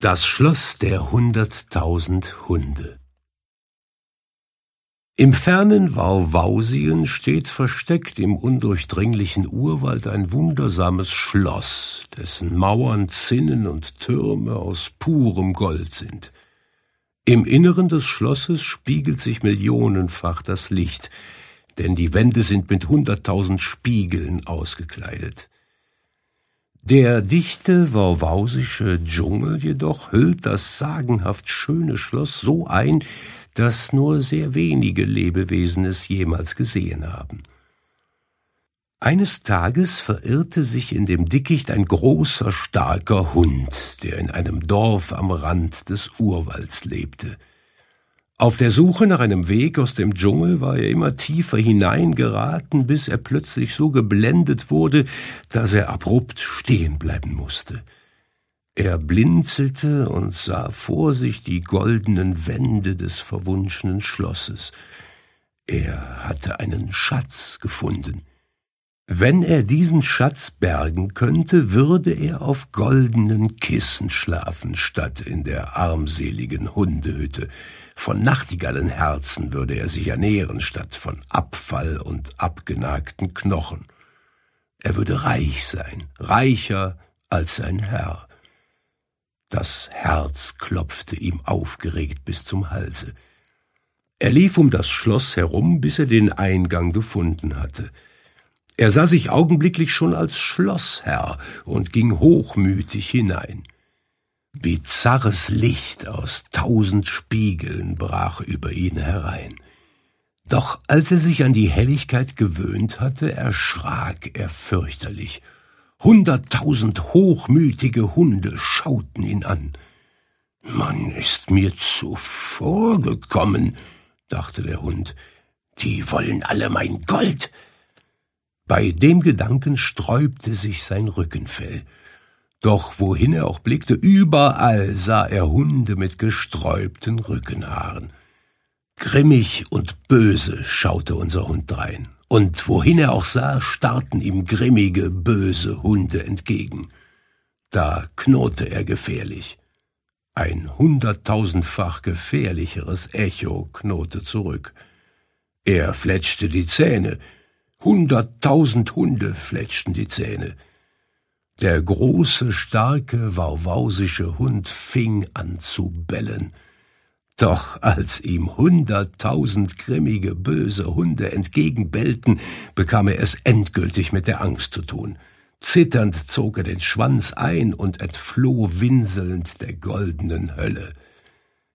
Das Schloss der 100.000 Hunde. Im fernen Wauwausien steht versteckt im undurchdringlichen Urwald ein wundersames Schloss, dessen Mauern, Zinnen und Türme aus purem Gold sind. Im Inneren des Schlosses spiegelt sich millionenfach das Licht, denn die Wände sind mit 100.000 Spiegeln ausgekleidet. Der dichte wauwausische Dschungel jedoch hüllt das sagenhaft schöne Schloss so ein, dass nur sehr wenige Lebewesen es jemals gesehen haben. Eines Tages verirrte sich in dem Dickicht ein großer, starker Hund, der in einem Dorf am Rand des Urwalds lebte. Auf der Suche nach einem Weg aus dem Dschungel war er immer tiefer hineingeraten, bis er plötzlich so geblendet wurde, dass er abrupt stehen bleiben musste. Er blinzelte und sah vor sich die goldenen Wände des verwunschenen Schlosses. Er hatte einen Schatz gefunden. Wenn er diesen Schatz bergen könnte, würde er auf goldenen Kissen schlafen, statt in der armseligen Hundehütte. Von Nachtigallenherzen würde er sich ernähren, statt von Abfall und abgenagten Knochen. Er würde reich sein, reicher als sein Herr. Das Herz klopfte ihm aufgeregt bis zum Halse. Er lief um das Schloss herum, bis er den Eingang gefunden hatte. Er sah sich augenblicklich schon als Schlossherr und ging hochmütig hinein. Bizarres Licht aus 1000 Spiegeln brach über ihn herein. Doch als er sich an die Helligkeit gewöhnt hatte, erschrak er fürchterlich. 100.000 hochmütige Hunde schauten ihn an. »Man ist mir zuvorgekommen«, dachte der Hund. »Die wollen alle mein Gold.« Bei dem Gedanken sträubte sich sein Rückenfell. Doch wohin er auch blickte, überall sah er Hunde mit gesträubten Rückenhaaren. Grimmig und böse schaute unser Hund drein. Und wohin er auch sah, starrten ihm grimmige, böse Hunde entgegen. Da knurrte er gefährlich. Ein 100.000-fach gefährlicheres Echo knurrte zurück. Er fletschte die Zähne. 100.000 Hunde fletschten die Zähne. Der große, starke, wauwausische Hund fing an zu bellen. Doch als ihm 100.000 grimmige, böse Hunde entgegenbellten, bekam er es endgültig mit der Angst zu tun. Zitternd zog er den Schwanz ein und entfloh winselnd der goldenen Hölle.